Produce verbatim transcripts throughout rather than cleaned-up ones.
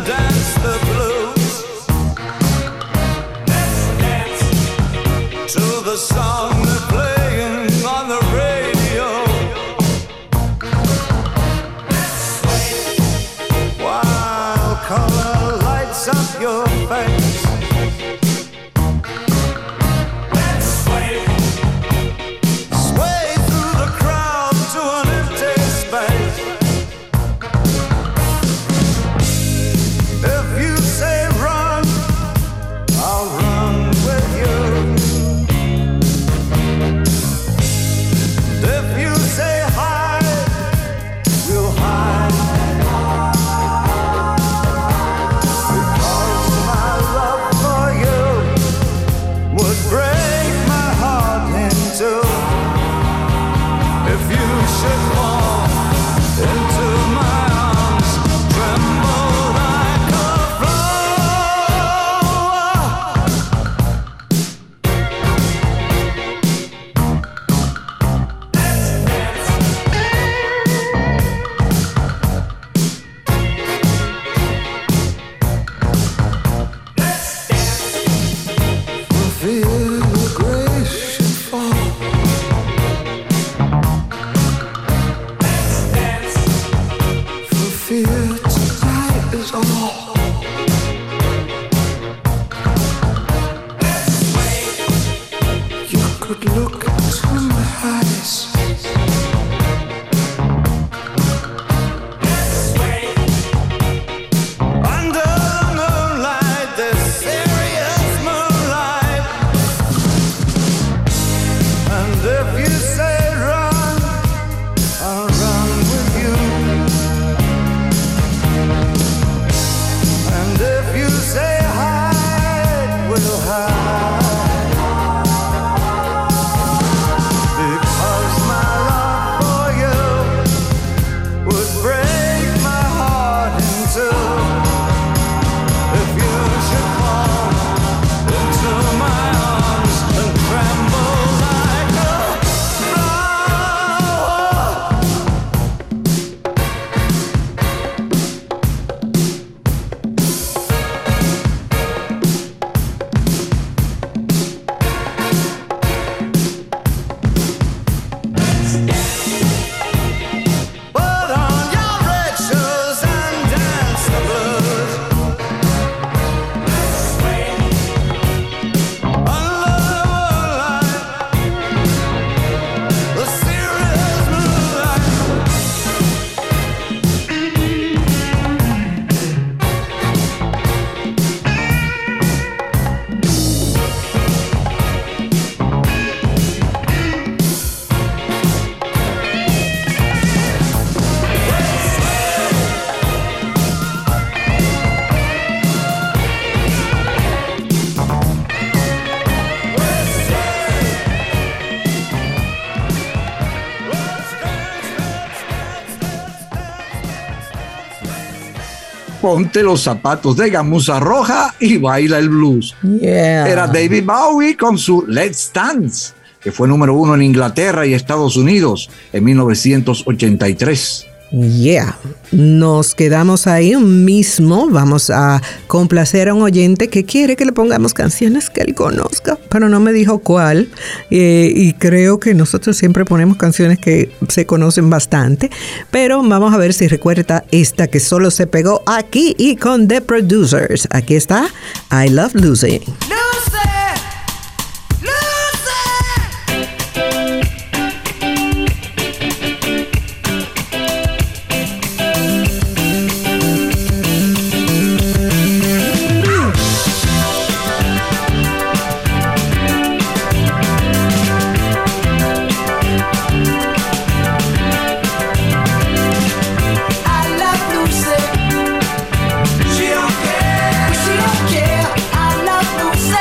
dance the blues. Let's dance to the song they're playing on the radio. Let's sway while color lights up your face. Ponte los zapatos de gamuza roja y baila el blues. Yeah. Era David Bowie con su Let's Dance, que fue número uno en Inglaterra y Estados Unidos en mil novecientos ochenta y tres. Yeah, nos quedamos ahí mismo. Vamos a complacer a un oyente que quiere que le pongamos canciones que él conozca, pero no me dijo cuál. Eh, y creo que nosotros siempre ponemos canciones que se conocen bastante, pero vamos a ver si recuerda esta que solo se pegó aquí y con The Producers. Aquí está, I Love Losing. She don't care, I love Lucy.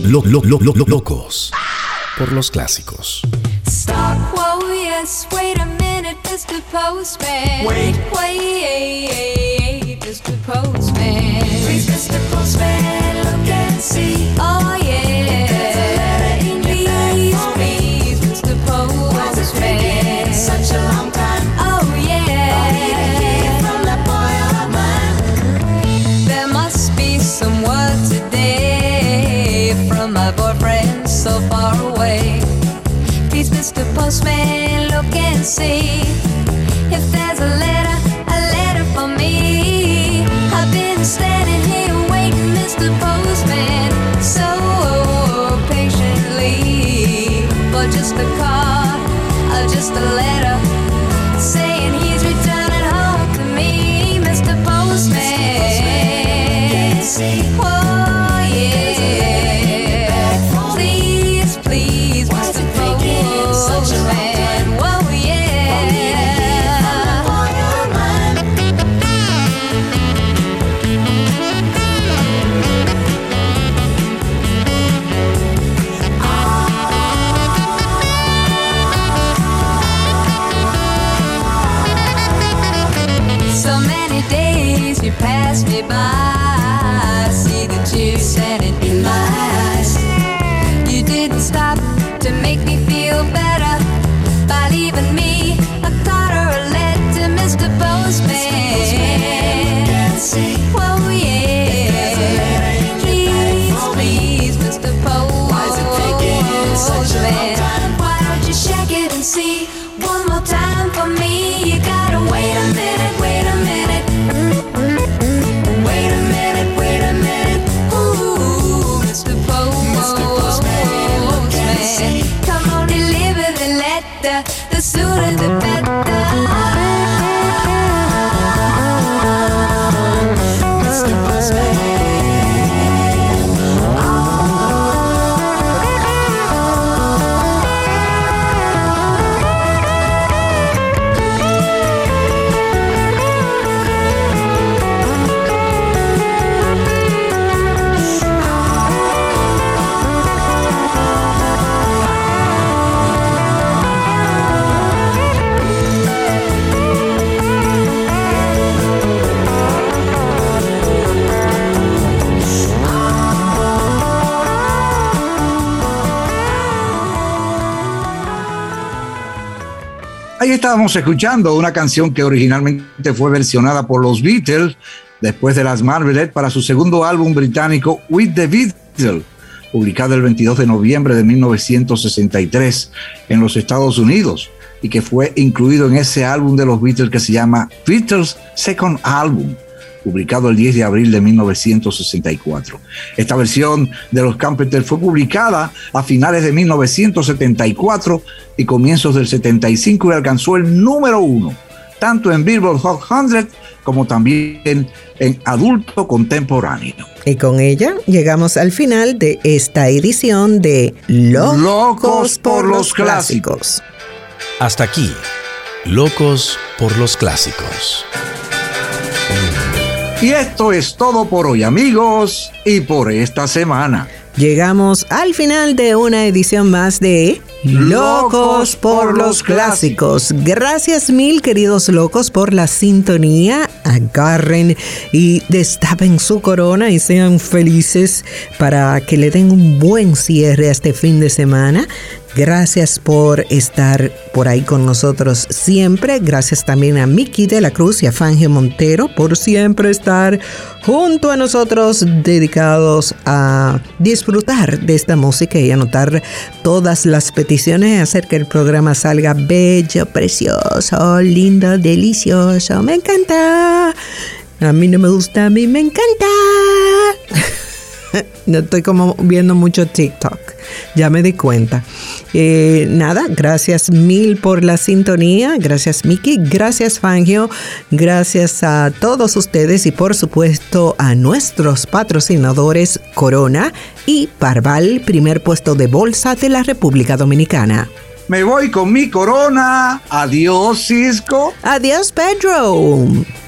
lo, lo, lo, lo, lo, locos por los clásicos. Stop, whoa, yes, wait a minute, mister Postman. Wait, wait, mister Postman. Please, mister Postman, look and see. Oh, yeah. Please, please, mister Postman. Why is it taking such a long time? Oh, yeah. I need a key from that boy of mine. There must be some word today from my boyfriend so far away. Please, mister Postman, look and see if there's a letter, a letter for me. I've been standing here waiting, mister Postman, so patiently for just a card or just a letter saying he's returning home to me, mister Postman. Oh, yeah. Please, please, mister Postman. Whoa, so many days you passed me by. I see the tears standing in my eyes. You didn't stop to make me feel better by leaving me a card or a letter, mister Postman. Whoa, yeah. Please, please, mister Postman. Why is it taking such a long time? Why don't you check it and see one more time for me? You gotta wait a minute, wait a minute. Wait a minute, wait a minute. Ooh, mister Postman. Come on, deliver the letter. The sooner the better. mister Postman. Ahí estábamos escuchando una canción que originalmente fue versionada por los Beatles después de las Marvelettes para su segundo álbum británico With the Beatles, publicado el veintidós de noviembre de mil novecientos sesenta y tres en los Estados Unidos y que fue incluido en ese álbum de los Beatles que se llama Beatles Second Album, publicado el diez de abril de mil novecientos sesenta y cuatro. Esta versión de los Carpenters fue publicada a finales de mil novecientos setenta y cuatro y comienzos del setenta y cinco y alcanzó el número uno, tanto en Billboard Hot cien como también en adulto contemporáneo. Y con ella llegamos al final de esta edición de Locos, Locos por los Clásicos. Hasta aquí, Locos por los Clásicos. Y esto es todo por hoy, amigos, y por esta semana. Llegamos al final de una edición más de Locos por los Clásicos. Gracias mil, queridos locos, por la sintonía. Agarren y destapen su corona y sean felices para que le den un buen cierre a este fin de semana. Gracias por estar por ahí con nosotros siempre. Gracias también a Miki de la Cruz y a Fangio Montero por siempre estar junto a nosotros, dedicados a disfrutar de esta música y anotar todas las peticiones, hacer que el programa salga bello, precioso, lindo, delicioso. Me encanta. A mí no me gusta, a mí me encanta. No estoy como viendo mucho TikTok, ya me di cuenta. Eh, nada, gracias mil por la sintonía. Gracias Miki, gracias Fangio, gracias a todos ustedes y por supuesto a nuestros patrocinadores Corona y Parval, primer puesto de bolsa de la República Dominicana. Me voy con mi corona. Adiós, Cisco. Adiós, Pedro.